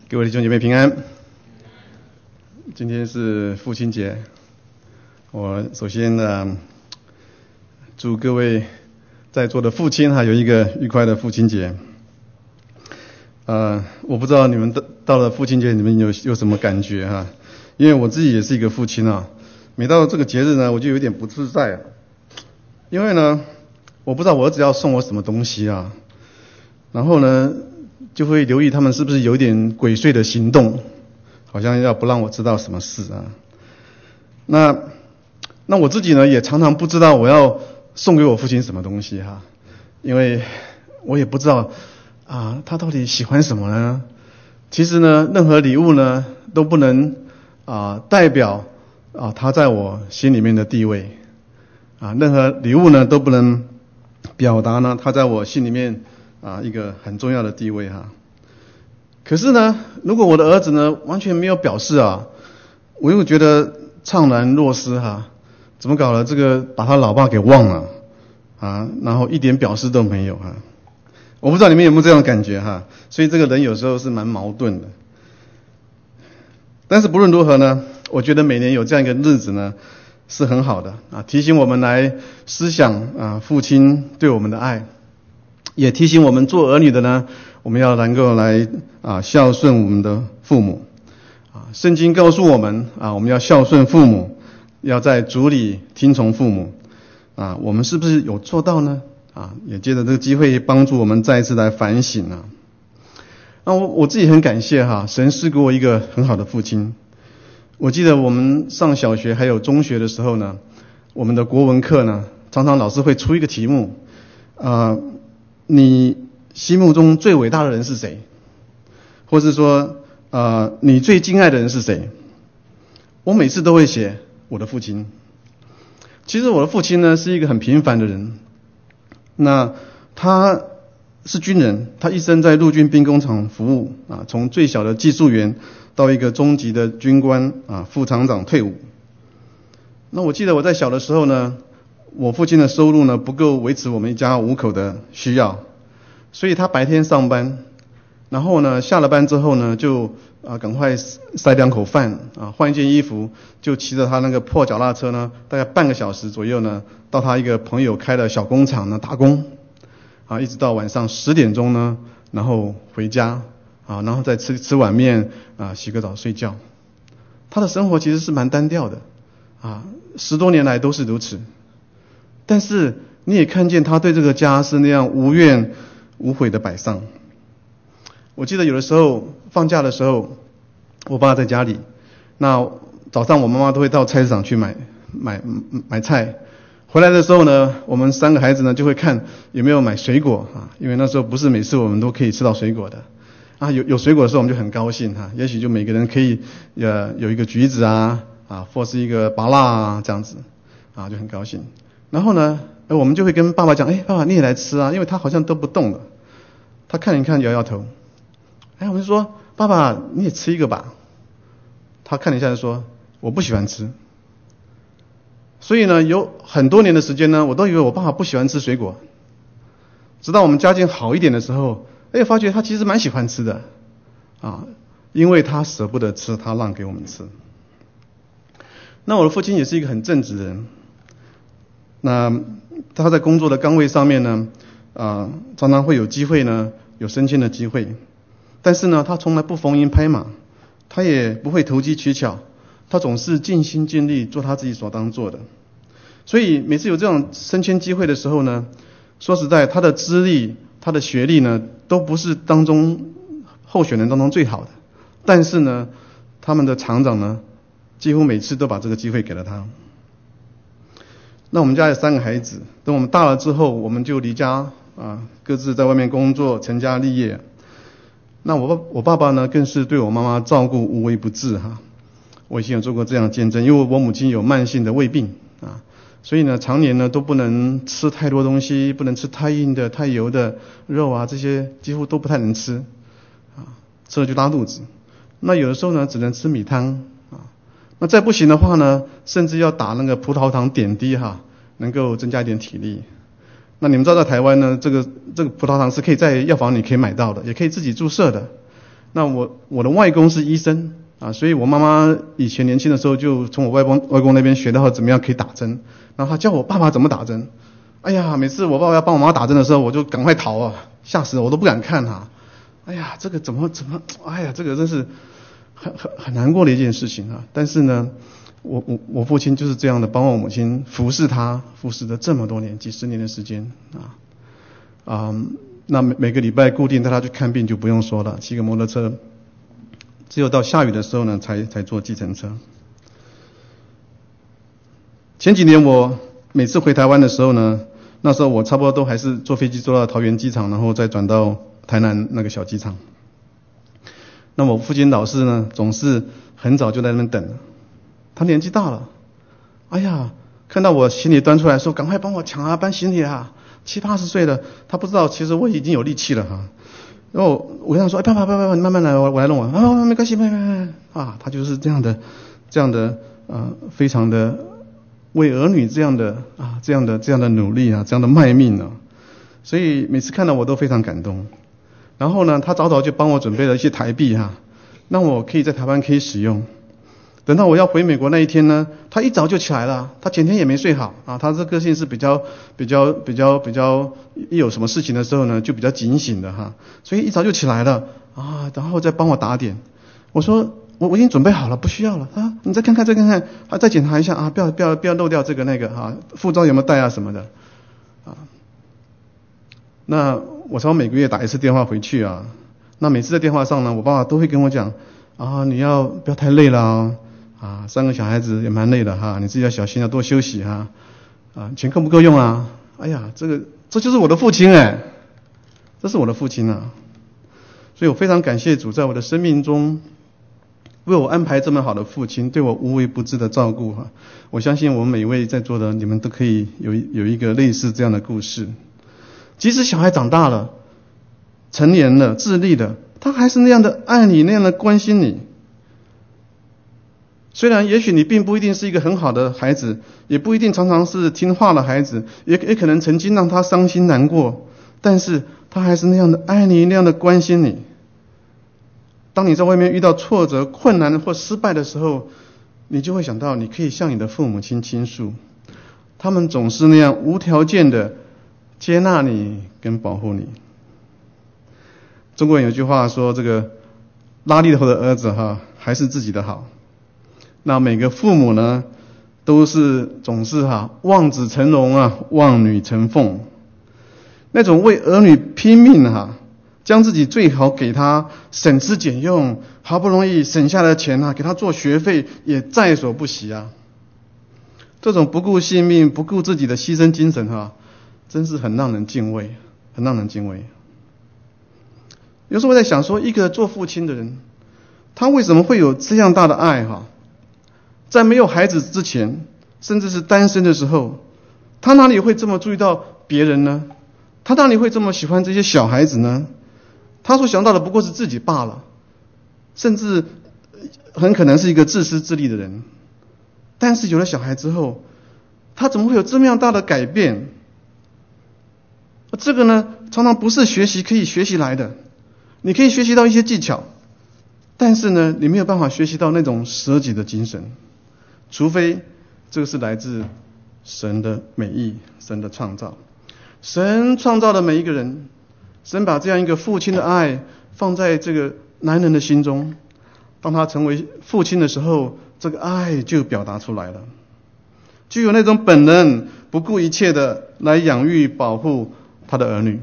各位弟兄姐妹平安。今天是父亲节，我首先呢，祝各位在座的父亲有一个愉快的父亲节。我不知道你们到了父亲节，你们有什么感觉哈？因为我自己也是一个父亲啊，每到这个节日呢，我就有点不自在啊。因为呢，我不知道我儿子要送我什么东西啊，然后呢，就会留意他们是不是有点鬼祟的行动，好像要不让我知道什么事啊。那我自己呢，也常常不知道我要送给我父亲什么东西哈，因为我也不知道他到底喜欢什么呢？其实呢，任何礼物呢都不能代表他在我心里面的地位任何礼物呢都不能表达呢他在我心里面一个很重要的地位哈。可是呢，如果我的儿子呢完全没有表示我又觉得怅然若失哈，怎么搞了？这个把他老爸给忘了然后一点表示都没有哈。我不知道你们有没有这样的感觉哈，所以这个人有时候是蛮矛盾的。但是不论如何呢，我觉得每年有这样一个日子呢是很好的提醒我们来思想父亲对我们的爱，也提醒我们做儿女的呢，我们要能够来孝顺我们的父母圣经告诉我们我们要孝顺父母，要在主里听从父母我们是不是有做到呢？也借着这个机会帮助我们再一次来反省我自己很感谢神赐给我一个很好的父亲。我记得我们上小学还有中学的时候呢，我们的国文课呢，常常老师会出一个题目你心目中最伟大的人是谁？或是说你最敬爱的人是谁？我每次都会写我的父亲。其实我的父亲呢是一个很平凡的人，那他是军人，他一生在陆军兵工厂服务从最小的技术员到一个中级的军官副厂长退伍。那我记得我在小的时候呢，我父亲的收入呢不够维持我们一家5口的需要，所以他白天上班，然后呢下了班之后呢就赶快塞2口饭换一件衣服，就骑着他那个破脚踏车呢，大概半个小时左右呢，到他一个朋友开的小工厂呢打工一直到晚上10点钟呢，然后回家然后再吃碗面洗个澡睡觉。他的生活其实是蛮单调的10多年来都是如此。但是你也看见他对这个家是那样无怨无悔的摆上。我记得有的时候放假的时候，我爸在家里，那早上我妈妈都会到菜市场去买菜，回来的时候呢，我们3个孩子呢就会看有没有买水果因为那时候不是每次我们都可以吃到水果的有水果的时候我们就很高兴也许就每个人可以有一个橘子或是一个芭乐这样子就很高兴。然后呢我们就会跟爸爸讲爸爸你也来吃因为他好像都不动了。他看一看摇摇头。我们就说爸爸你也吃一个吧。他看了一下就说我不喜欢吃。所以呢有很多年的时间呢，我都以为我爸爸不喜欢吃水果，直到我们家境好一点的时候发觉他其实蛮喜欢吃的因为他舍不得吃，他让给我们吃。那我的父亲也是一个很正直的人，那他在工作的岗位上面呢常常会有机会呢有升迁的机会，但是呢他从来不逢迎拍马，他也不会投机取巧，他总是尽心尽力做他自己所当做的。所以每次有这种升迁机会的时候呢，说实在他的资历他的学历呢都不是当中候选人当中最好的，但是呢他们的厂长呢几乎每次都把这个机会给了他。那我们家有3个孩子，等我们大了之后，我们就离家各自在外面工作成家立业。那我爸爸呢更是对我妈妈照顾无微不至我以前有做过这样的见证，因为我母亲有慢性的胃病所以呢常年呢都不能吃太多东西，不能吃太硬的太油的肉这些几乎都不太能吃吃了就拉肚子。那有的时候呢只能吃米汤那再不行的话呢，甚至要打那个葡萄糖点滴能够增加一点体力。那你们知道在台湾呢，这个葡萄糖是可以在药房里可以买到的，也可以自己注射的那我的外公是医生啊，所以我妈妈以前年轻的时候就从我外公那边学到怎么样可以打针，然后她教我爸爸怎么打针。哎呀，每次我爸爸要帮我妈打针的时候，我就赶快逃啊，吓死了，我都不敢看他。哎呀，这个怎么，哎呀，这个真是很难过的一件事情啊。但是呢，我父亲就是这样的帮我母亲服侍她，服侍了这么多年，几十年的时间啊。那每个礼拜固定带她去看病就不用说了，骑个摩托车，只有到下雨的时候呢才坐计程车。前几年我每次回台湾的时候呢，那时候我差不多都还是坐飞机坐到桃园机场，然后再转到台南那个小机场。那我父亲老是呢，总是很早就在那边等。他年纪大了，哎呀，看到我行李端出来说，赶快帮我抢啊，搬行李啊，70、80岁了，他不知道其实我已经有力气了哈。然后我跟他说，哎，爸爸，你慢慢来，我来弄啊，没关系，慢慢啊，他就是这样的非常的为儿女这样的努力啊，这样的卖命啊，所以每次看到我都非常感动。然后呢，他早早就帮我准备了一些台币让我可以在台湾可以使用。等到我要回美国那一天呢，他一早就起来了，他前天也没睡好啊，他这个性是比较一有什么事情的时候呢，就比较警醒的所以一早就起来了啊，然后再帮我打点。我说我已经准备好了，不需要了啊，你再看看再检查一下啊，不要漏掉这个那个护照有没有带啊什么的啊。那我常每个月打一次电话回去啊，那每次在电话上呢，我爸爸都会跟我讲啊，你要不要太累了3个小孩子也蛮累的你自己要小心，要多休息钱够不够用啊？哎呀，这就是我的父亲这是我的父亲所以我非常感谢主在我的生命中为我安排这么好的父亲，对我无微不至的照顾我相信我们每一位在座的你们都可以有一个类似这样的故事。即使小孩长大了，成年了，自立了，他还是那样的爱你，那样的关心你。虽然也许你并不一定是一个很好的孩子，也不一定常常是听话的孩子，也可能曾经让他伤心难过，但是他还是那样的爱你，那样的关心你。当你在外面遇到挫折、困难或失败的时候，你就会想到你可以向你的父母亲倾诉，他们总是那样无条件的接纳你跟保护你。中国人有句话说，这个拉力头的儿子还是自己的好。那每个父母呢，总是望子成龙望女成凤，那种为儿女拼命将自己最好给他，省吃俭用，好不容易省下的钱给他做学费也在所不惜这种不顾性命、不顾自己的牺牲精神真是很让人敬畏，很让人敬畏。有时候我在想说，一个做父亲的人，他为什么会有这样大的爱在没有孩子之前，甚至是单身的时候，他哪里会这么注意到别人呢？他哪里会这么喜欢这些小孩子呢？他所想到的不过是自己罢了，甚至很可能是一个自私自利的人。但是有了小孩之后，他怎么会有这么样大的改变？这个呢，常常不是学习可以学习来的。你可以学习到一些技巧，但是呢，你没有办法学习到那种舍己的精神，除非这个是来自神的美意，神的创造。神创造的每一个人，神把这样一个父亲的爱放在这个男人的心中，当他成为父亲的时候，这个爱就表达出来了，就有那种本能，不顾一切的来养育保护他的儿女。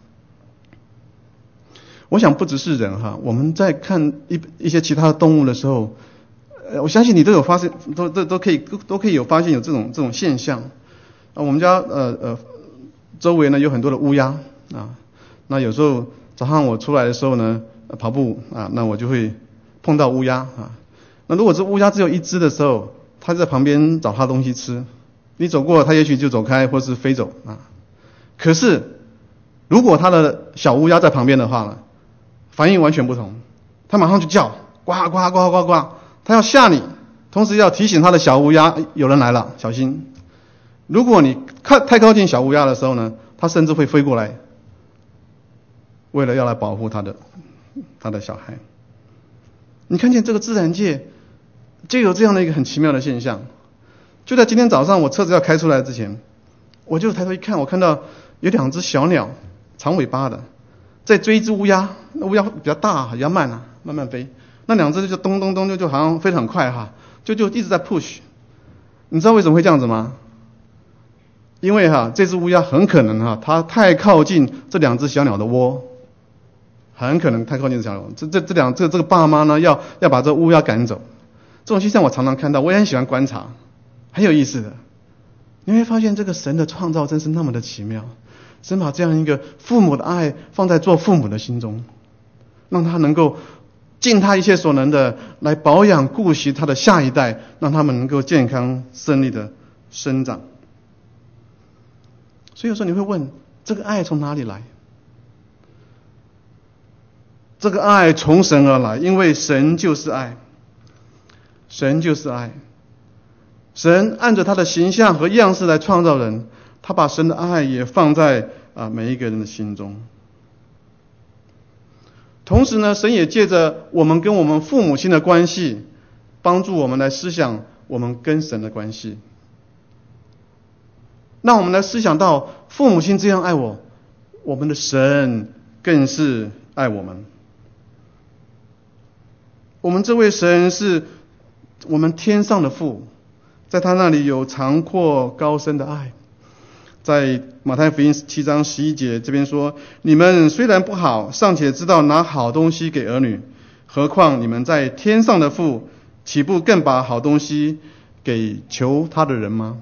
我想不只是人我们在看一些其他的动物的时候，我相信你都有发现，都可以有发现有这种现象我们家周围呢有很多的乌鸦那有时候早上我出来的时候呢跑步那我就会碰到乌鸦那如果是乌鸦只有一只的时候，它在旁边找它东西吃，你走过它也许就走开或是飞走可是如果它的小乌鸦在旁边的话呢，反应完全不同，它马上就叫呱呱呱呱呱，它要吓你，同时要提醒它的小乌鸦有人来了，小心。如果你太靠近小乌鸦的时候呢，它甚至会飞过来，为了要来保护它的小孩。 你看见这个自然界就有这样的一个很奇妙的现象。就在今天早上我车子要开出来之前，我就抬头一看，我看到有2只小鸟，长尾巴的，在追一只乌鸦。那乌鸦比较大，比较慢啊，慢慢飞。那2只就咚咚咚就好像飞得很快哈，就一直在 push。你知道为什么会这样子吗？因为这只乌鸦很可能它太靠近这2只小鸟的窝，很可能太靠近小鸟。这个爸妈呢要把这乌鸦赶走。这种现象我常常看到，我也很喜欢观察，很有意思的。你会发现这个神的创造真是那么的奇妙，神把这样一个父母的爱放在做父母的心中，让他能够尽他一切所能的来保养顾惜他的下一代，让他们能够健康顺利的生长。所以有时候你会问，这个爱从哪里来？这个爱从神而来，因为神就是爱，神就是爱。神按着他的形象和样式来创造人，他把神的爱也放在每一个人的心中。同时呢，神也借着我们跟我们父母亲的关系，帮助我们来思想我们跟神的关系。让我们来思想到父母亲这样爱我，我们的神更是爱我们。我们这位神是我们天上的父，在他那里有长阔高深的爱。在马太福音7章11节这边说，你们虽然不好，尚且知道拿好东西给儿女，何况你们在天上的父，岂不更把好东西给求他的人吗？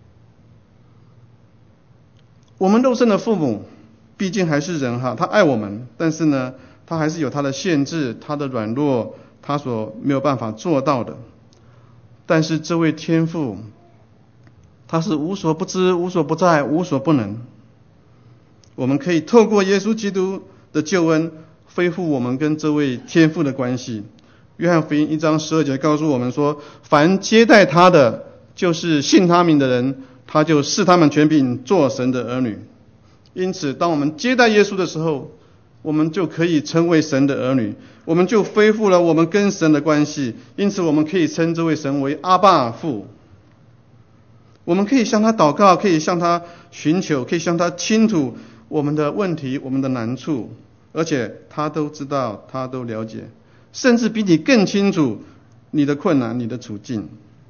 我们肉身的父母毕竟还是人他爱我们，但是呢，他还是有他的限制，他的软弱，他所没有办法做到的。但是这位天父，他是无所不知、无所不在、无所不能。我们可以透过耶稣基督的救恩，恢复我们跟这位天父的关系。约翰福音1章12节告诉我们说，凡接待他的，就是信他名的人，他就赐他们权柄做神的儿女。因此当我们接待耶稣的时候，我们就可以称为神的儿女，我们就恢复了我们跟神的关系。因此我们可以称这位神为阿爸父。我们可以向他祷告，可以向他寻求，可以向他倾吐我们的问题，我们的难处，而且他都知道，他都了解，甚至比你更清楚你的困难，你的处境。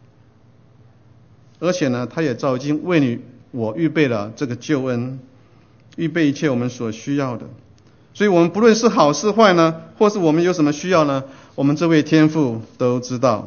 而且呢，他也早已经为你我预备了这个救恩，预备一切我们所需要的。所以我们不论是好是坏呢，或是我们有什么需要呢，我们这位天父都知道。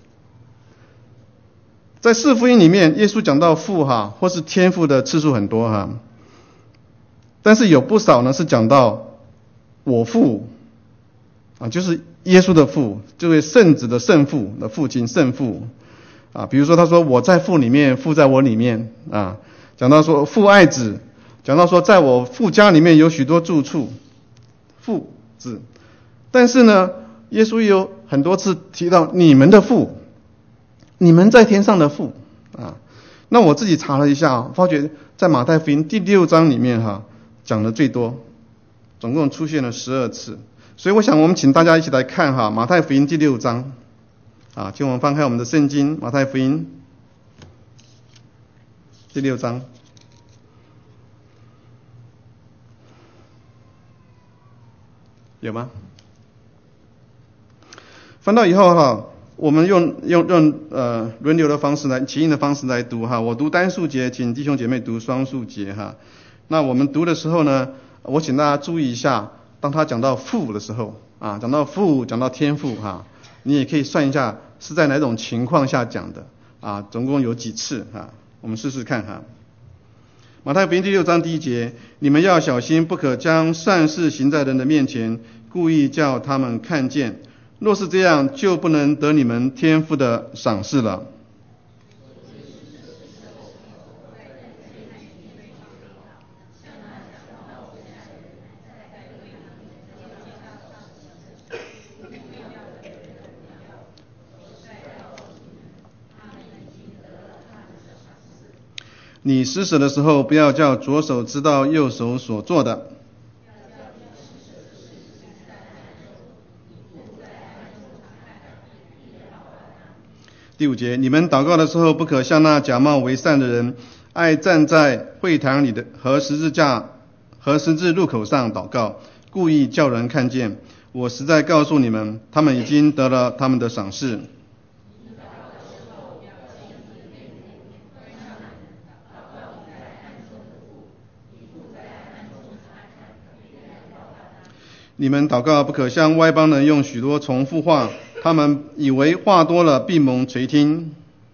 在4福音里面，耶稣讲到父或是天父的次数很多但是有不少呢是讲到我父就是耶稣的父，这位圣子的圣父的父亲，圣父比如说他说我在父里面，父在我里面讲到说父爱子，讲到说在我父家里面有许多住处，父子。但是呢，耶稣有很多次提到你们的父，你们在天上的父那我自己查了一下发觉在马太福音第6章里面讲的最多，总共出现了12次。所以我想我们请大家一起来看马太福音第6章请我们翻开我们的圣经，马太福音第6章。有吗？翻到以后我们用轮流的方式来，起印的方式来读我读单数节，请弟兄姐妹读双数节那我们读的时候呢，我请大家注意一下，当他讲到父的时候讲到父，讲到天父你也可以算一下是在哪种情况下讲的总共有几次我们试试看马太福音第6章第1节，你们要小心，不可将善事行在人的面前，故意叫他们看见。若是这样，就不能得你们天父的赏识了。你施舍的时候，不要叫左手知道右手所做的。 第5节，你们祷告的时候，不可像那假冒为善的人，爱站在会堂里的和十字路口上祷告，故意叫人看见。我实在告诉你们，他们已经得了他们的赏赐。你们祷告不可像外邦人用许多重复话，他们以为话多了必蒙垂听。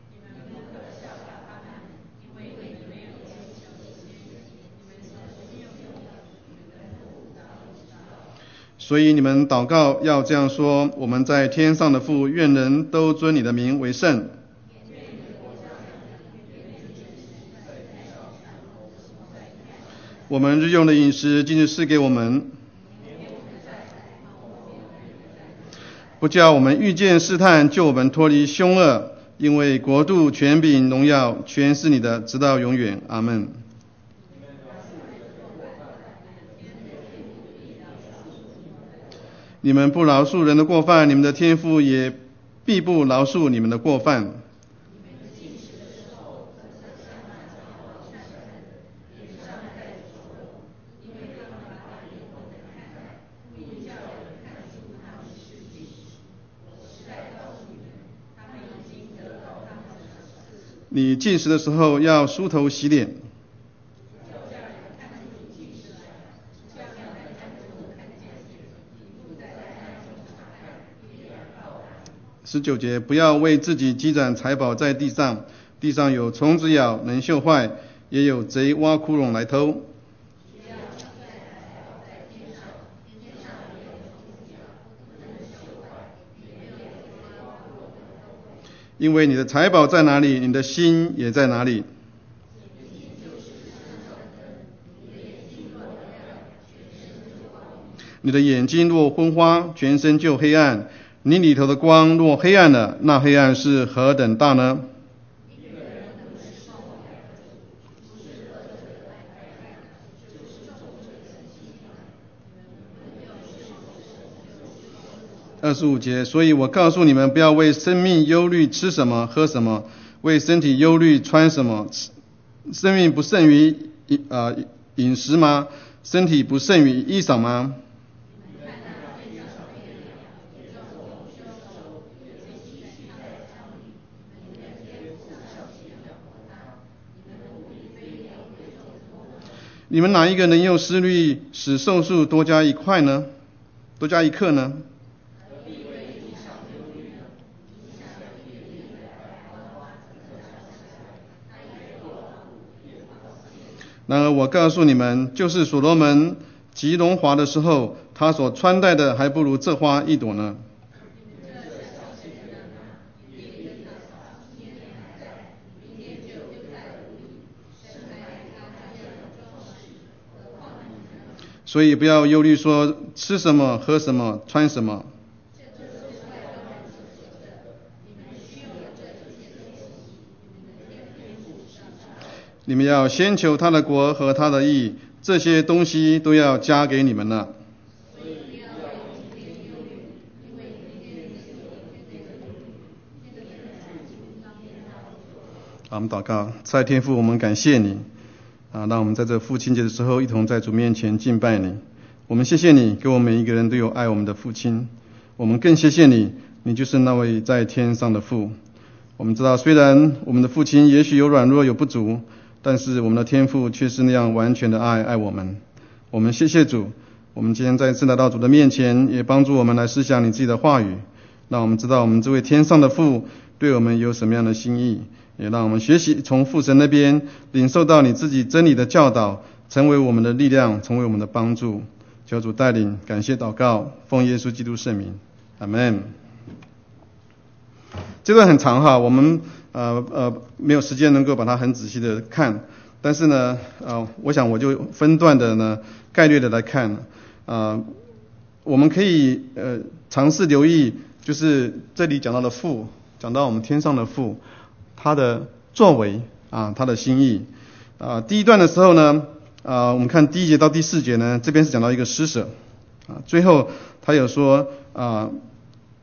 所以你们祷告要这样说：我们在天上的父，愿人都尊你的名为圣。我们日用的饮食今日赐给我们，不叫我们遇见试探，救我们脱离凶恶，因为国度、权柄、荣耀全是你的，直到永远。阿们。你们不饶恕人的过犯，你们的天父也必不饶恕你们的过犯。你进食的时候要梳头洗脸。19节，不要为自己积攒财宝在地上，地上有虫子咬，能锈坏，也有贼挖窟窿来偷。因为你的财宝在哪里，你的心也在哪里。你的眼睛若昏花，全身就黑暗。你里头的光若黑暗了，那黑暗是何等大呢？25节，所以我告诉你们，不要为生命忧虑吃什么喝什么，为身体忧虑穿什么。生命不胜于饮食吗？身体不胜于衣裳吗？你们哪一个能用思虑使寿数多加一克呢？然而我告诉你们，就是所罗门极荣华的时候，他所穿戴的还不如这花一朵呢。所以不要忧虑说吃什么喝什么穿什么。你们要先求他的国和他的义，这些东西都要加给你们了。好，我们祷告。慈爱天父，我们感谢你让我们在这父亲节的时候一同在主面前敬拜你。我们谢谢你给我们每一个人都有爱我们的父亲，我们更谢谢你，你就是那位在天上的父。我们知道虽然我们的父亲也许有软弱有不足，但是我们的天父却是那样完全的爱我们。我们谢谢主，我们今天再次来到主的面前，也帮助我们来思想你自己的话语，让我们知道我们这位天上的父对我们有什么样的心意，也让我们学习从父神那边领受到你自己真理的教导，成为我们的力量，成为我们的帮助。求主带领，感谢祷告，奉耶稣基督圣名，阿们。这段很长哈，我们没有时间能够把它很仔细的看，但是呢我想我就分段的呢概略的来看我们可以尝试留意，就是这里讲到的父，讲到我们天上的父，他的作为他的心意第一段的时候呢我们看第1节到第4节呢，这边是讲到一个施舍最后他有说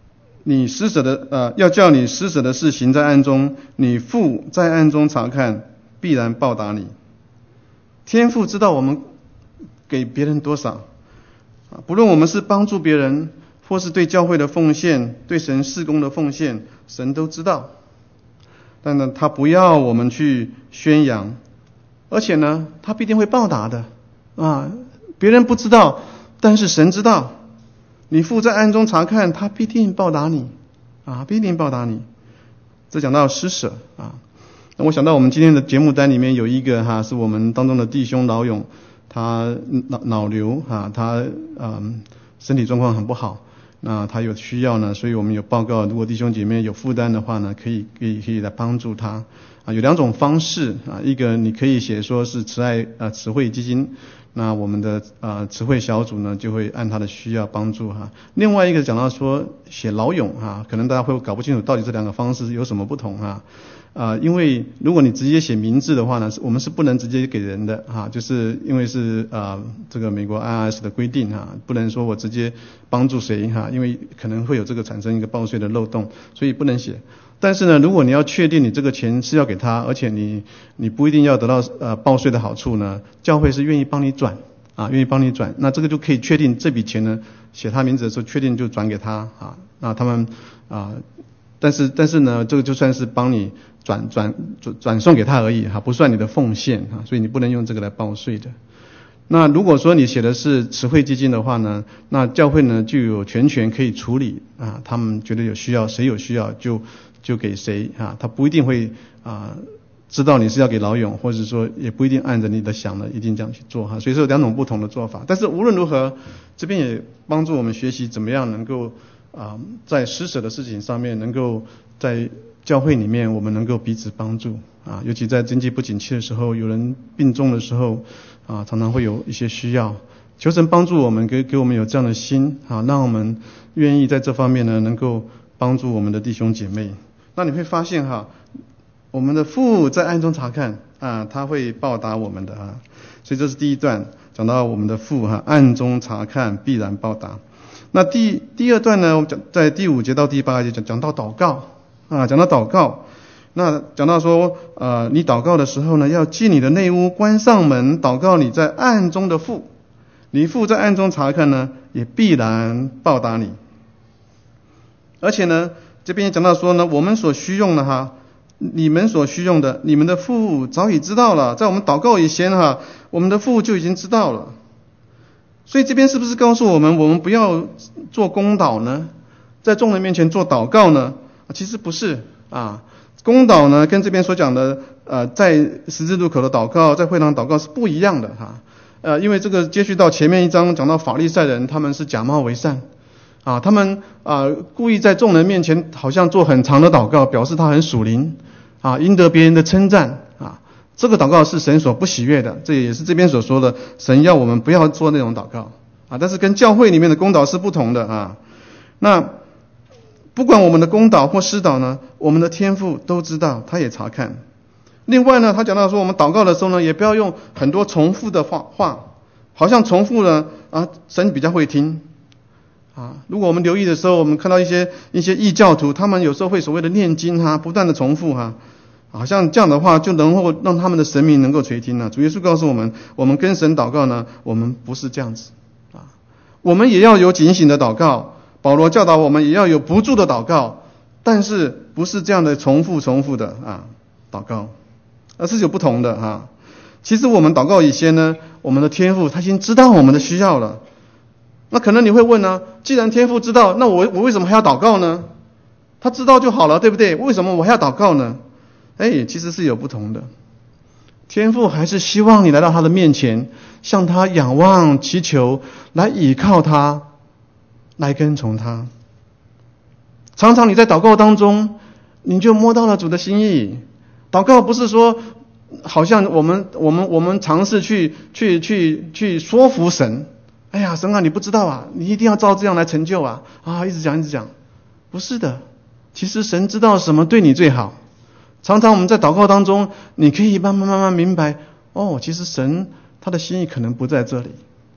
要叫你施舍的事行在暗中，你父在暗中查看，必然报答你。天父知道我们给别人多少，不论我们是帮助别人，或是对教会的奉献，对神事工的奉献，神都知道。但呢，他不要我们去宣扬，而且呢，他必定会报答的别人不知道，但是神知道。你父在暗中查看，他必定报答你必定报答你。这讲到施舍那我想到我们今天的节目单里面有一个是我们当中的弟兄老勇，他脑瘤他身体状况很不好，那他有需要呢，所以我们有报告，如果弟兄姐妹有负担的话呢，可以来帮助他有两种方式一个你可以写说是慈惠基金，那我们的慈惠小组呢就会按他的需要帮助另外一个讲到说写老勇可能大家会搞不清楚到底这两个方式有什么不同因为如果你直接写名字的话呢，我们是不能直接给人的就是因为是这个美国 IRS 的规定不能说我直接帮助谁因为可能会有这个产生一个报税的漏洞，所以不能写。但是呢，如果你要确定你这个钱是要给他，而且你不一定要得到报税的好处呢，教会是愿意帮你转愿意帮你转，那这个就可以确定这笔钱呢写他名字的时候确定就转给他那他们但是呢，这个就算是帮你转送给他而已不算你的奉献所以你不能用这个来报税的。那如果说你写的是慈惠基金的话呢，那教会呢就有全权可以处理他们觉得有需要，谁有需要就给谁他不一定会知道你是要给老勇，或者说也不一定按着你的想的一定这样去做所以说有两种不同的做法。但是无论如何，这边也帮助我们学习怎么样能够在施舍的事情上面，能够在教会里面我们能够彼此帮助尤其在经济不景气的时候，有人病重的时候常常会有一些需要，求神帮助我们，给我们有这样的心让我们愿意在这方面呢能够帮助我们的弟兄姐妹。那你会发现我们的父在暗中查看他会报答我们的所以这是第一段讲到我们的父暗中查看必然报答。那第二段呢，我们在第5节到第8节讲到祷告讲到祷告。那讲到说你祷告的时候呢，要进你的内屋，关上门，祷告你在暗中的父，你父在暗中查看呢，也必然报答你。而且呢，这边也讲到说呢，我们所需用的你们所需用的，你们的父早已知道了，在我们祷告以前我们的父就已经知道了。所以这边是不是告诉我们不要做公祷呢？在众人面前做祷告呢？其实不是公祷呢跟这边所讲的在十字路口的祷告，在会堂祷告是不一样的因为这个接续到前面一章讲到法利赛人，他们是假冒为善他们故意在众人面前好像做很长的祷告，表示他很属灵赢得别人的称赞这个祷告是神所不喜悦的，这也是这边所说的神要我们不要做那种祷告但是跟教会里面的公祷是不同的那不管我们的公祷或私祷呢，我们的天父都知道，他也查看。另外呢，他讲到说我们祷告的时候呢，也不要用很多重复的话好像重复了神比较会听如果我们留意的时候，我们看到一些异教徒，他们有时候会所谓的念经不断的重复好像这样的话就能够让他们的神明能够垂听主耶稣告诉我们，我们跟神祷告呢，我们不是这样子我们也要有警醒的祷告。保罗教导我们也要有不住的祷告，但是不是这样的重复的祷告，而是有不同的其实我们祷告以前呢，我们的天父他已经知道我们的需要了。那可能你会问既然天父知道，那我为什么还要祷告呢？他知道就好了，对不对？为什么我还要祷告呢？其实是有不同的。天父还是希望你来到他的面前，向他仰望祈求，来倚靠他，来跟从他。常常你在祷告当中，你就摸到了主的心意。祷告不是说好像我们尝试去说服神，神你不知道你一定要照这样来成就一直讲，不是的。其实神知道什么对你最好。常常我们在祷告当中，你可以慢慢明白其实神他的心意可能不在这里，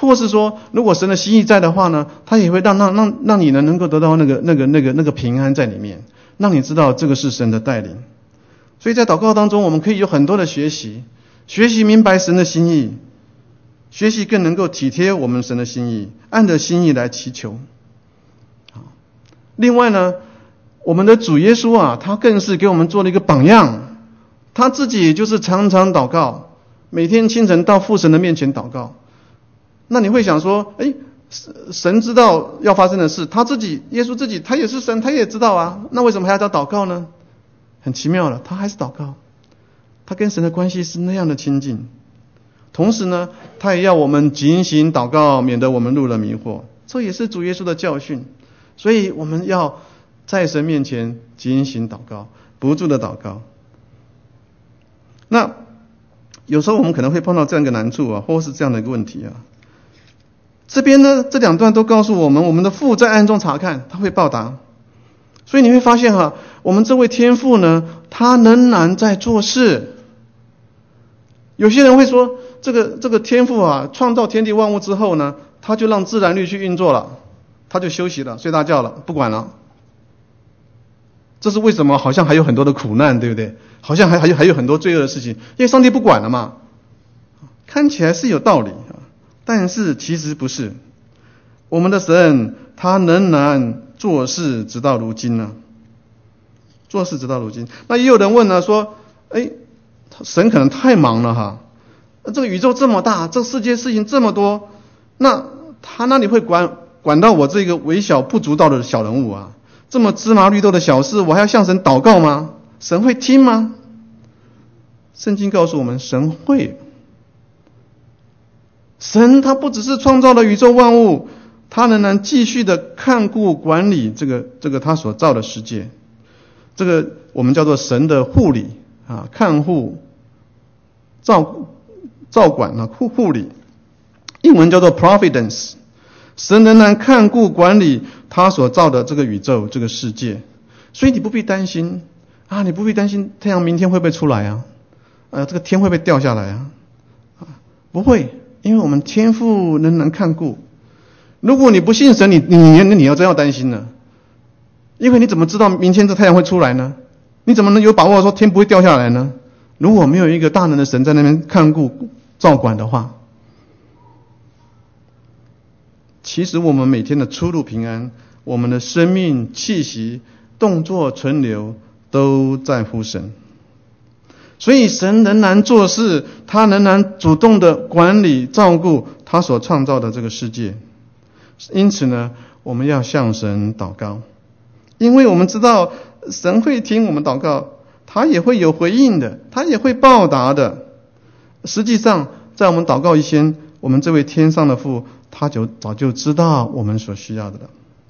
或是说，如果神的心意在的话呢，他也会让你能够得到那个平安在里面，让你知道这个是神的带领。所以在祷告当中，我们可以有很多的学习明白神的心意，学习更能够体贴我们神的心意，按着心意来祈求。另外呢，我们的主耶稣啊，他更是给我们做了一个榜样，他自己也就是常常祷告，每天清晨到父神的面前祷告。那你会想说，神知道要发生的事，耶稣自己他也是神，他也知道啊，那为什么还要祷告呢？很奇妙了，他还是祷告，他跟神的关系是那样的亲近。同时呢，他也要我们警醒祷告，免得我们入了迷惑，这也是主耶稣的教训。所以我们要在神面前警醒祷告，不住的祷告。那有时候我们可能会碰到这样一个难处啊，或是这样的一个问题啊。这边呢，这两段都告诉我们，我们的父在暗中察看，他会报答。所以你会发现哈，我们这位天父呢，他仍然在做事。有些人会说，这个天父啊，创造天地万物之后呢，他就让自然律去运作了，他就休息了，睡大觉了，不管了。这是为什么？好像还有很多的苦难，对不对？好像还有很多罪恶的事情，因为上帝不管了嘛。看起来是有道理，但是其实不是。我们的神他仍然做事直到如今呢，做事直到如今。那也有人问呢，说，神可能太忙了哈，这个宇宙这么大，这世界事情这么多，那他哪里会管到我这个微小不足道的小人物啊？这么芝麻绿豆的小事，我还要向神祷告吗？神会听吗？圣经告诉我们，神会。神他不只是创造了宇宙万物，他仍然继续的看顾管理这个他所造的世界。这个我们叫做神的护理啊，看护、照管啊，护理，英文叫做 providence。神仍然看顾管理他所造的这个宇宙这个世界，所以你不必担心啊，你不必担心太阳明天会不会出来啊，这个天会不会掉下来啊？不会，因为我们天父仍然看顾。如果你不信神，你要真要担心呢，因为你怎么知道明天这太阳会出来呢？你怎么能有把握说天不会掉下来呢？如果没有一个大能的神在那边看顾照管的话，其实我们每天的出入平安，我们的生命气息、动作存留都在乎神。所以神仍然做事，他仍然主动的管理照顾他所创造的这个世界。因此呢，我们要向神祷告，因为我们知道神会听我们祷告，他也会有回应的，他也会报答的。实际上在我们祷告以前，我们这位天上的父他早就知道我们所需要的了。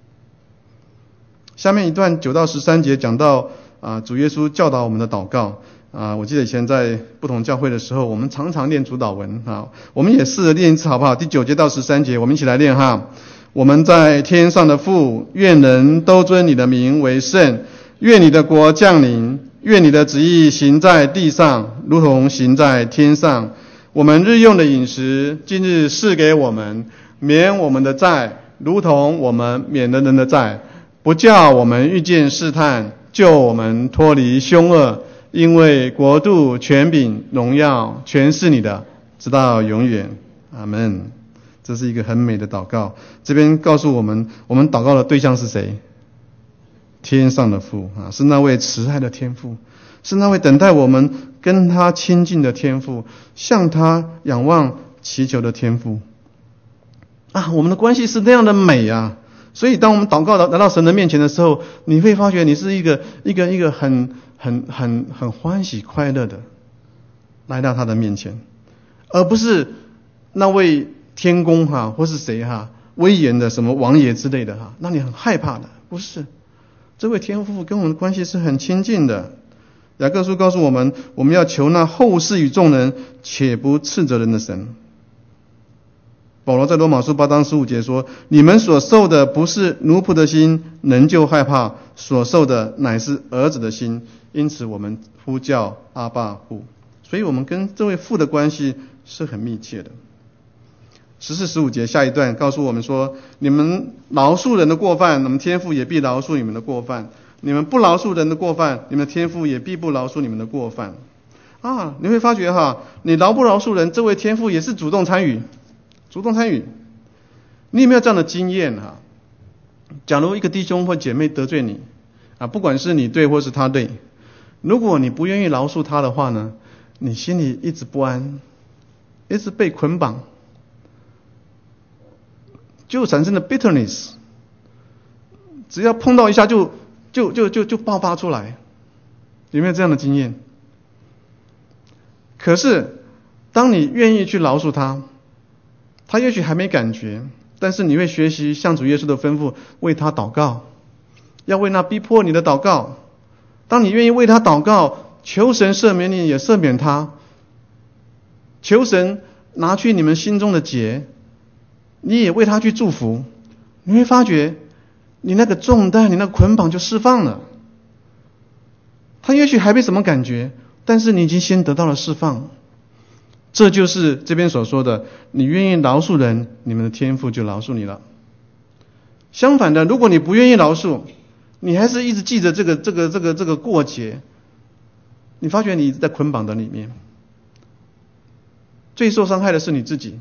下面一段9到13节讲到主耶稣教导我们的祷告我记得以前在不同教会的时候，我们常常念主祷文我们也试着念一次好不好？第9节到13节，我们一起来念哈。我们在天上的父，愿人都尊你的名为圣，愿你的国降临，愿你的旨意行在地上，如同行在天上。我们日用的饮食，今日赐给我们，免我们的债，如同我们免了人的债，不叫我们遇见试探，救我们脱离凶恶。因为国度、权柄、荣耀，全是你的，直到永远。阿们。这是一个很美的祷告。这边告诉我们，我们祷告的对象是谁？天上的父是那位慈爱的天父，是那位等待我们跟他亲近的天父，向他仰望祈求的天父我们的关系是那样的美啊！所以当我们祷告来到神的面前的时候，你会发觉你是一个很欢喜快乐的来到他的面前，而不是那位天公或是谁威严的什么王爷之类的让你很害怕的。不是，这位天父跟我们的关系是很亲近的。雅各书告诉我们，我们要求那后世与众人且不斥责人的神。保罗在罗马书8章15节说，你们所受的不是奴仆的心，仍旧害怕，所受的乃是儿子的心，因此我们呼叫阿爸父。所以我们跟这位父的关系是很密切的。 14、15节下一段告诉我们说，你们饶恕人的过犯，那么天父也必饶恕你们的过犯；你们不饶恕人的过犯，你们的天父也必不饶恕你们的过犯。你会发觉你饶不饶恕人，这位天父也是主动参与。你有没有这样的经验假如一个弟兄或姐妹得罪你不管是你对或是他对，如果你不愿意饶恕他的话呢，你心里一直不安，一直被捆绑，就产生了 bitterness， 只要碰到一下就爆发出来。有没有这样的经验？可是当你愿意去饶恕他，他也许还没感觉，但是你会学习像主耶稣的吩咐，为他祷告，要为那逼迫你的祷告。当你愿意为他祷告，求神赦免你，也赦免他，求神拿去你们心中的结，你也为他去祝福，你会发觉你那个重担，你那个捆绑就释放了。他也许还没什么感觉，但是你已经先得到了释放。这就是这边所说的，你愿意饶恕人，你们的天父就饶恕你了。相反的，如果你不愿意饶恕，你还是一直记着这个过节，你发觉你一直在捆绑的里面，最受伤害的是你自己。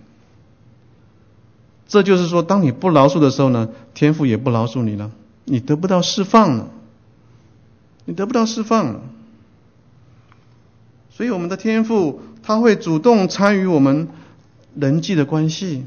这就是说，当你不饶恕的时候呢，天父也不饶恕你了，你得不到释放了，所以我们的天父他会主动参与我们人际的关系，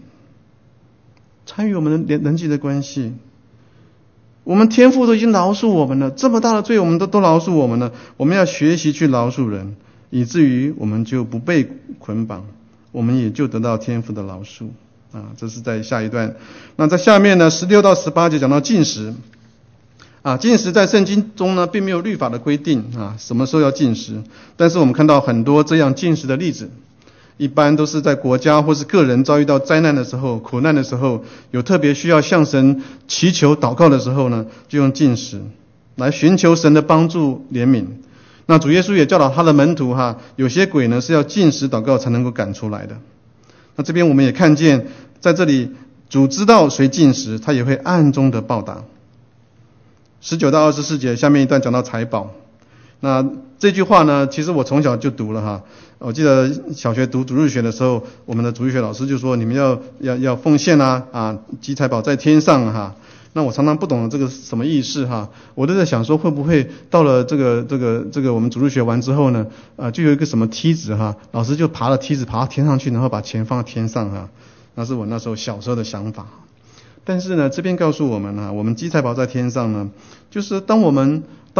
我们天父都已经饶恕我们了，这么大的罪我们都饶恕我们了，我们要学习去饶恕人，以至于我们就不被捆绑，我们也就得到天父的饶恕这是在下一段。那在下面呢，16到18节讲到禁食禁食在圣经中呢并没有律法的规定什么时候要禁食，但是我们看到很多这样禁食的例子，一般都是在国家或是个人遭遇到灾难的时候、苦难的时候，有特别需要向神祈求祷告的时候呢，就用禁食来寻求神的帮助怜悯。那主耶稣也教导他的门徒有些鬼呢是要禁食祷告才能够赶出来的。那这边我们也看见，在这里主知道谁禁食，他也会暗中的报答。19到24节下面一段讲到财宝，那这句话呢，其实我从小就读了我记得小学读主日学的时候，我们的主日学老师就说你们要奉献积财宝在天上那我常常不懂这个什么意思我都在想说，会不会到了这个我们主日学完之后呢就有一个什么梯子老师就爬了梯子爬到天上去，然后把钱放在天上那是我那时候小时候的想法。但是呢，这边告诉我们我们积财宝在天上呢，就是当我们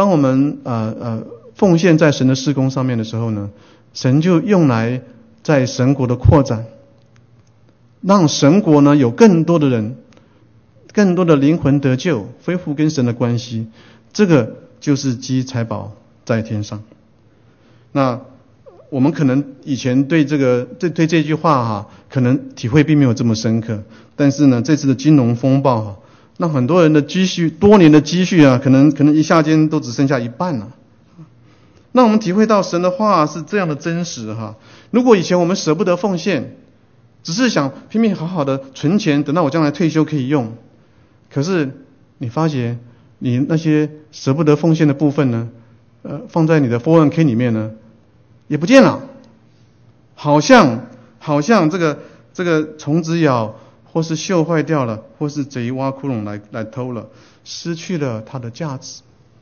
奉献在神的事工上面的时候呢，神就用来在神国的扩展，让神国呢有更多的人、更多的灵魂得救，恢复跟神的关系，这个就是积财宝在天上。那我们可能以前对这句话可能体会并没有这么深刻，但是呢，这次的金融风暴让很多人的积蓄，多年的积蓄可能一下间都只剩下一半了。那我们体会到神的话是这样的真实如果以前我们舍不得奉献，只是想拼命好好的存钱，等到我将来退休可以用，可是你发觉你那些舍不得奉献的部分呢，放在你的 401k 里面呢，也不见了，好像这个虫子咬，或是锈坏掉了，或是贼挖窟窿来偷了，失去了它的价值。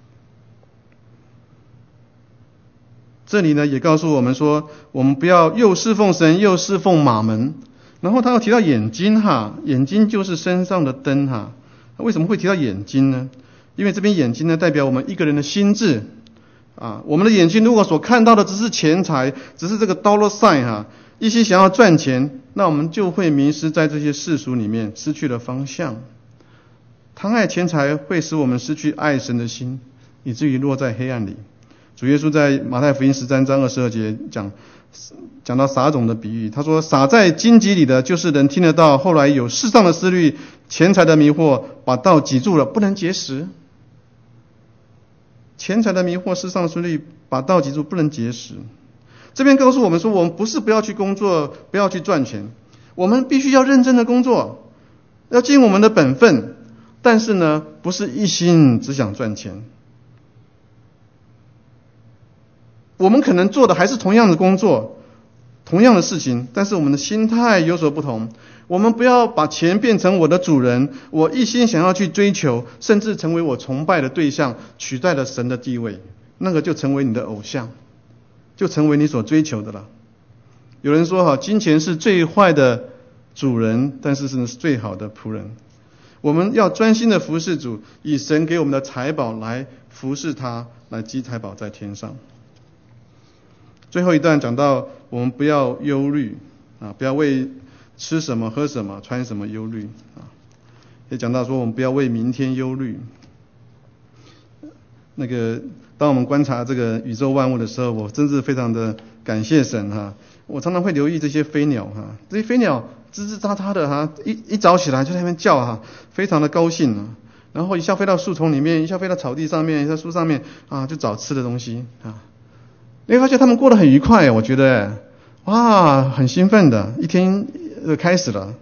这里呢也告诉我们说，我们不要又侍奉神又侍奉马门。然后他又提到眼睛眼睛就是身上的灯为什么会提到眼睛呢？因为这边眼睛呢代表我们一个人的心智我们的眼睛如果所看到的只是钱财，只是这个 dollar sign 一心想要赚钱，那我们就会迷失在这些世俗里面，失去了方向。贪爱钱财会使我们失去爱神的心，以至于落在黑暗里。主耶稣在马太福音13章22节讲到撒种的比喻，他说撒在荆棘里的就是人听得到，后来有世上的思虑、钱财的迷惑，把道挤住了，不能结实。钱财的迷惑、世上的思虑，把道挤住，不能结实。这边告诉我们说，我们不是不要去工作，不要去赚钱， 我们必须要认真的工作，要尽我们的本分，但是呢，不是一心只想赚钱。我们可能做的还是同样的工作，同样的事情，但是我们的心态有所不同。我们不要把钱变成我的主人，我一心想要去追求，甚至成为我崇拜的对象，取代了神的地位，那个就成为你的偶像，就成为你所追求的了。有人说金钱是最坏的主人，但是是最好的仆人。我们要专心的服侍主，以神给我们的财宝来服侍他，来积财宝在天上。最后一段讲到，我们不要忧虑不要为吃什么喝什么穿什么忧虑也讲到说我们不要为明天忧虑。当我们观察这个宇宙万物的时候，我真是非常的感谢神我常常会留意这些飞鸟这些飞鸟吱吱喳喳的一早起来就在那边叫非常的高兴然后一下飞到树丛里面，一下飞到草地上面，一下树上面就找吃的东西你会发现他们过得很愉快我觉得哇，很兴奋的一天开始了。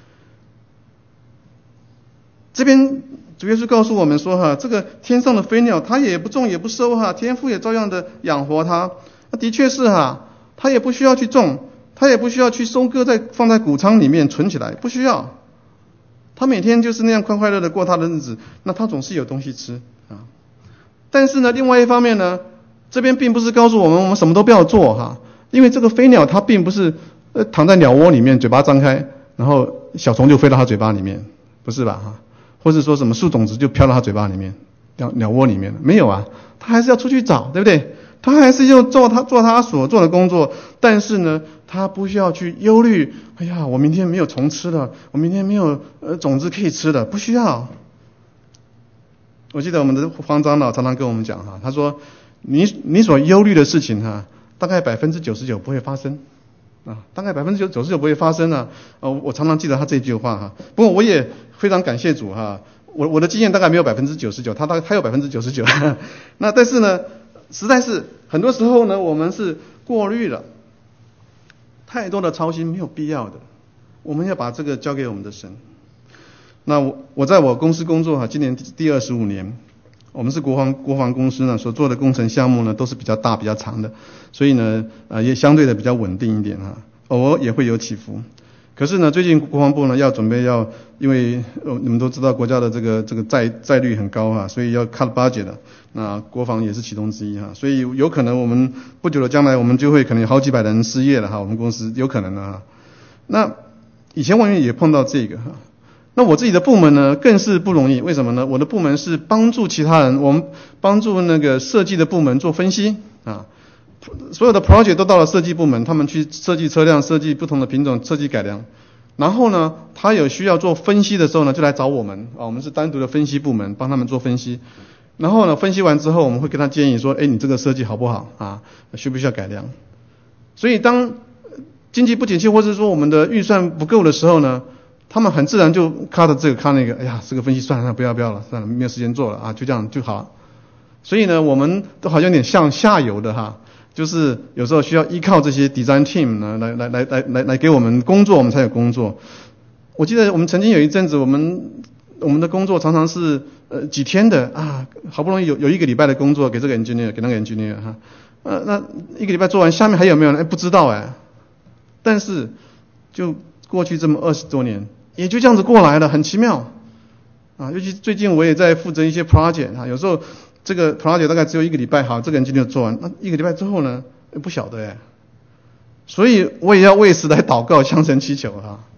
这边主耶稣告诉我们说这个天上的飞鸟它也不种也不收天父也照样的养活它。的确是它也不需要去种，它也不需要去收割再放在谷仓里面存起来，不需要。它每天就是那样快快乐的过它的日子，那它总是有东西吃但是呢，另外一方面呢，这边并不是告诉我们什么都不要做因为这个飞鸟它并不是躺在鸟窝里面嘴巴张开，然后小虫就飞到它嘴巴里面，不是吧或者说什么树种子就飘到它嘴巴里面鸟窝里面，没有它还是要出去找，对不对？它还是要做它所做的工作，但是呢它不需要去忧虑，哎呀我明天没有虫吃了，我明天没有种子可以吃了，不需要。我记得我们的黄长老常常跟我们讲他说你所忧虑的事情大概 99% 不会发生大概 99% 不会发生我常常记得他这句话不过我也非常感谢主我的经验大概没有 99%， 他有 99%那但是呢实在是很多时候呢我们是过滤了，太多的操心没有必要的，我们要把这个交给我们的神。那我在我公司工作今年第25年，我们是国防公司呢，所做的工程项目呢都是比较大比较长的，所以呢也相对的比较稳定一点偶尔也会有起伏。可是呢最近国防部呢准备因为你们都知道国家的这个债率很高所以要 cut budget 了，那国防也是其中之一所以有可能我们不久的将来我们就会可能有好几百人失业了我们公司有可能的那以前我也碰到这个那我自己的部门呢更是不容易，为什么呢？我的部门是帮助其他人，我们帮助那个设计的部门做分析所有的 project 都到了设计部门，他们去设计车辆，设计不同的品种，设计改良。然后呢他有需要做分析的时候呢就来找我们我们是单独的分析部门，帮他们做分析。然后呢分析完之后我们会跟他建议说你这个设计好不好需不需要改良。所以当经济不景气或者说我们的预算不够的时候呢，他们很自然就 cut 这个 cut 那个，哎呀这个分析算了不要了，算了没有时间做了就这样就好了。所以呢我们都好像有点像下游的就是有时候需要依靠这些 design team 呢来给我们工作，我们才有工作。我记得我们曾经有一阵子我们的工作常常是几天的好不容易有一个礼拜的工作给这个 engineer 给那个 engineer那一个礼拜做完，下面还有没有人不知道但是就过去这么20多年也就这样子过来了，很奇妙尤其最近我也在负责一些 project 有时候这个 project 大概只有一个礼拜好，这个人今天就做完，那一个礼拜之后呢不晓得所以我也要为此来祷告，向神祈求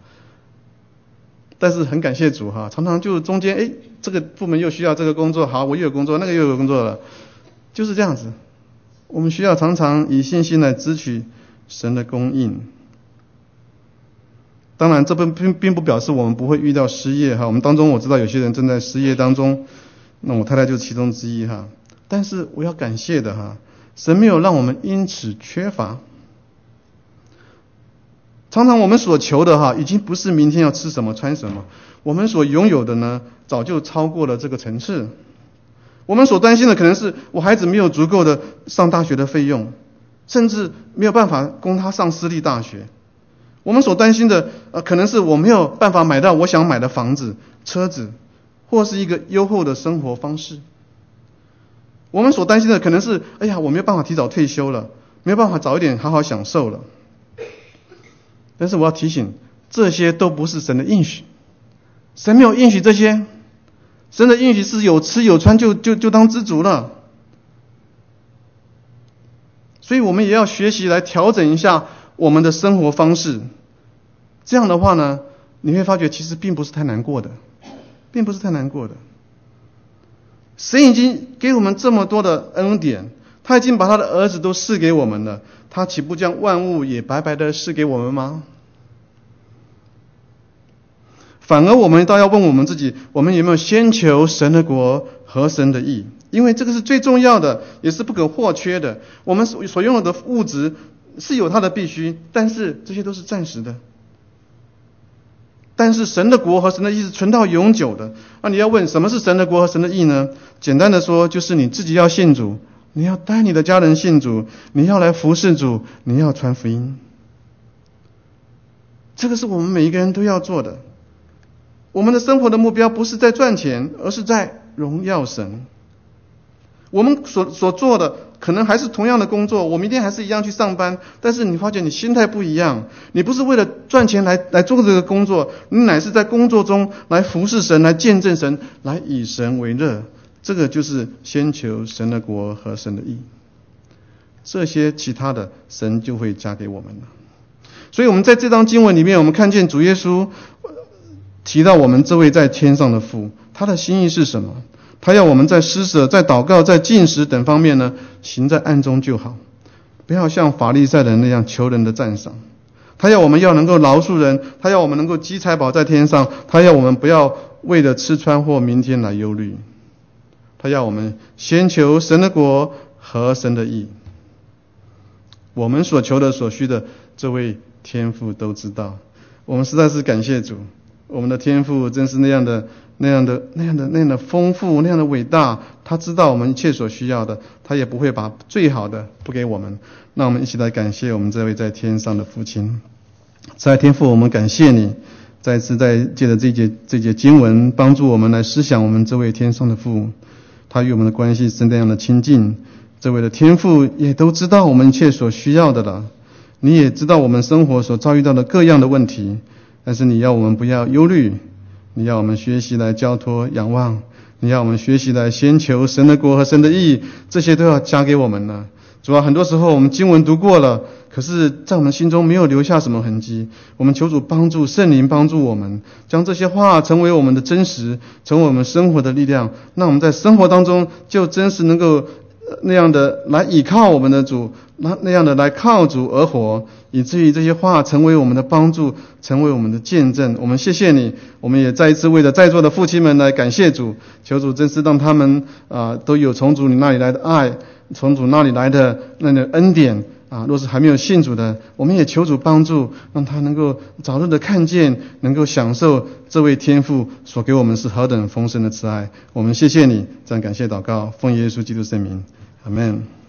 但是很感谢主常常就中间这个部门又需要这个工作，好我又有工作，那个又有工作了，就是这样子。我们需要常常以信心来支取神的供应。当然这并不表示我们不会遇到失业我们当中我知道有些人正在失业当中，那我太太就是其中之一但是我要感谢的神没有让我们因此缺乏。常常我们所求的已经不是明天要吃什么穿什么，我们所拥有的呢早就超过了这个层次。我们所担心的可能是我孩子没有足够的上大学的费用，甚至没有办法供他上私立大学。 我们所担心的可能是我没有办法买到我想买的房子、车子，或是一个优厚的生活方式。我们所担心的可能是，哎呀，我没有办法提早退休了，没有办法早一点好好享受了。但是我要提醒，这些都不是神的应许，神没有应许这些，神的应许是有吃有穿就当知足了。所以我们也要学习来调整一下我们的生活方式，这样的话呢，你会发觉其实并不是太难过的，并不是太难过的。神已经给我们这么多的恩典，他已经把他的儿子都赐给我们了，他岂不将万物也白白的赐给我们吗？反而我们倒要问我们自己，我们有没有先求神的国和神的义？因为这个是最重要的，也是不可或缺的。我们所拥有的物质是有它的必须，但是这些都是暂时的。但是神的国和神的义是存到永久的。那你要问什么是神的国和神的义呢？简单的说，就是你自己要信主，你要带你的家人信主，你要来服侍主，你要传福音。这个是我们每一个人都要做的。我们的生活的目标不是在赚钱，而是在荣耀神。我们所做的可能还是同样的工作，我明天还是一样去上班，但是你发觉你心态不一样，你不是为了赚钱来做这个工作，你乃是在工作中来服侍神，来见证神，来以神为乐。这个就是先求神的国和神的义，这些其他的神就会加给我们了。所以我们在这章经文里面，我们看见主耶稣提到我们这位在天上的父，他的心意是什么？他要我们在施舍、在祷告、在禁食等方面呢，行在暗中就好，不要像法利赛人那样求人的赞赏。他要我们要能够饶恕人，他要我们能够积财宝在天上，他要我们不要为了吃穿或明天来忧虑。他要我们先求神的国和神的义。我们所求的所需的，这位天父都知道。我们实在是感谢主，我们的天父真是那样的丰富，那样的伟大。他知道我们一切所需要的，他也不会把最好的不给我们。那我们一起来感谢我们这位在天上的父亲。在天父，我们感谢你，再次借着这节经文，帮助我们来思想我们这位天上的父，他与我们的关系是那样的亲近。这位的天父也都知道我们一切所需要的了，你也知道我们生活所遭遇到的各样的问题，但是你要我们不要忧虑，你要我们学习来交托仰望，你要我们学习来先求神的国和神的义，这些都要加给我们了。主要很多时候我们经文读过了，可是在我们心中没有留下什么痕迹。我们求主帮助，圣灵帮助我们，将这些话成为我们的真实，成为我们生活的力量。那我们在生活当中就真实能够那样的来倚靠我们的主，那样的来靠主而活，以至于这些话成为我们的帮助，成为我们的见证。我们谢谢你，我们也再一次为了在座的父亲们来感谢主，求主真是让他们都有从主你那里来的爱，从主那里来的那个恩典若是还没有信主的，我们也求主帮助，让他能够早日的看见，能够享受这位天父所给我们是何等丰盛的慈爱。我们谢谢你，这样感谢祷告，奉耶稣基督圣名，阿们。